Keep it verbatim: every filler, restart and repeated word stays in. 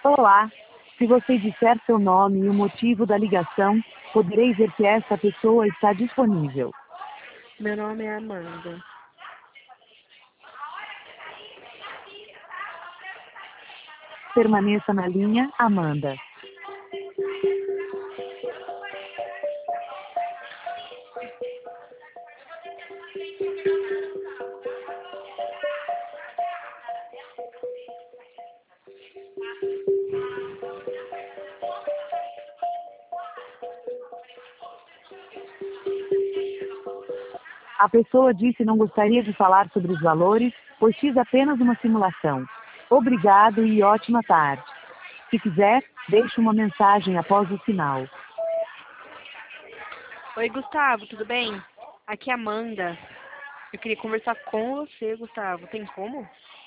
Olá. Se você disser seu nome e o motivo da ligação, poderei ver se essa pessoa está disponível. Meu nome é Amanda. Permaneça na linha, Amanda. A pessoa disse não gostaria de falar sobre os valores, pois fiz apenas uma simulação. Obrigado e ótima tarde. Se quiser, deixe uma mensagem após o sinal. Oi, Gustavo, tudo bem? Aqui é Amanda. Eu queria conversar com você, Gustavo. Tem como?